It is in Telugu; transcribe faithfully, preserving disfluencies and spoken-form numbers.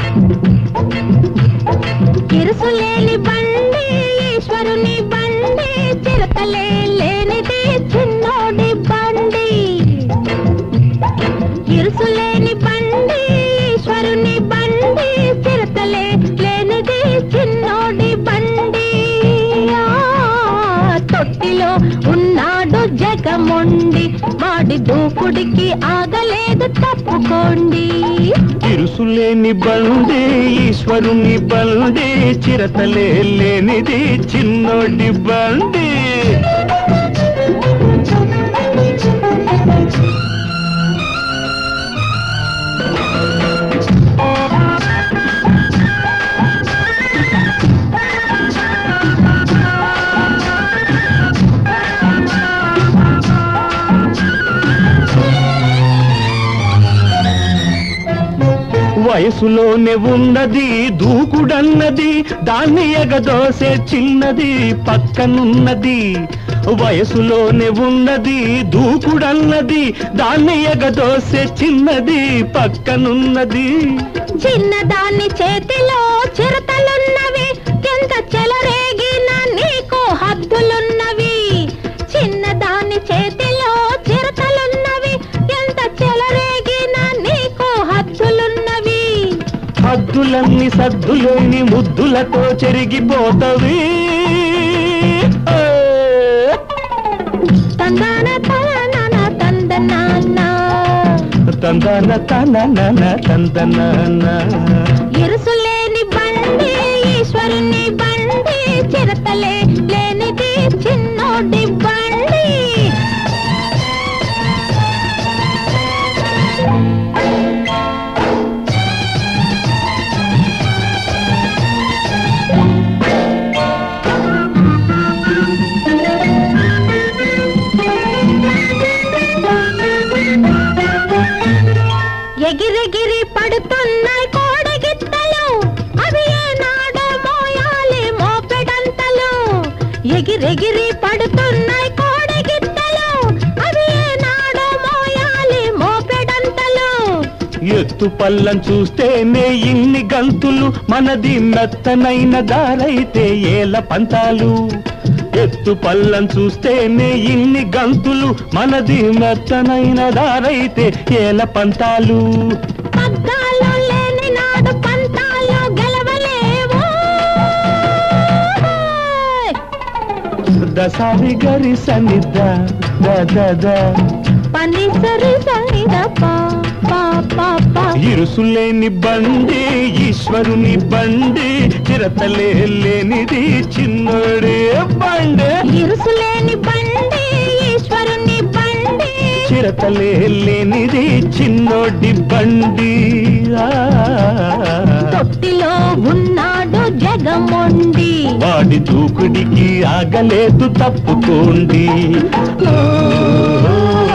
ఇరుసులేని బండి ఈశ్వరుని బండి, చిరతలే లేనిది చిన్నోడి బండి. ఇరుసులేని బండి ఈశ్వరుని బండి, చిరతలే లేనిది చిన్నోడి బండి. తొట్టిలో ఉన్నాడు జగమొండి, వాడి దూకుడికి ఆగలేదు తప్పుకోండి. ఇరుసులేని బండి ఈశ్వరుని బండి, చిరతలే లేనిది చిన్నోడి బండి. వయసులోనే ఉన్నది దూకుడన్నది, దాన్ని ఎగదోసే చిన్నది పక్కనున్నది. వయసులోనే ఉన్నది దూకుడన్నది, దాన్ని ఎగదోసే చిన్నది పక్కనున్నది. చిన్నదాన్ని చేతిలో చిరతలున్నవి, ఎంత చెలరేగిన నీకు హద్దులున్నవి. చిన్నదాన్ని చేతిలో చిరతలున్నవి, ఎంత చెలరేగిన నీకు హద్దులున్నవి. హద్దులన్నీ సద్దులేని ముద్దులతో చెరిగిపోతవి. తందన తన తందనాన్న, తందన తన తందనాన్న. ఇరుసులేని బండి ఈశ్వరుని బండి, చిరతలే లేనిది చిన్నోడి బండి. ఎగిరెగిరి పడుతున్నాయి కోడగిత్తలు, అవి ఏనాడో మోయాలి మోపెడంతలు. ఎగిరెగిరి పడుతున్నాయి కోడగిత్తలు, అవి ఏనాడో మోయాలి మోపెడంతలు. ఎత్తు పల్లం చూస్తేనే ఇన్ని గంతులు, మనది మెత్తనైన దారైతే ఏల పంతాలు. ఎత్తు పల్లం చూస్తేనే ఇన్ని గంతులు, మనది మెత్తనైన దారైతే ఏల పంతాలు. పగ్గాలు లేని నాడు పంతాలు గెలవలేవు. దసారి గరి సనిద దద పని సరి సరిద పా పా పా పా. ఇరుసులేని బండి ఈశ్వరుని బండి, చిరతలే లేనిది చిన్నోడే బండి. ఇరుసులేని బండి ఈశ్వరుని బండి, చిరతలే లేనిది చిన్నోడి బండి. తొట్టిలో ఉన్నాడు జగమొండి, వాడి దూకుడికి ఆగలేదు తప్పుకోండి. ఓ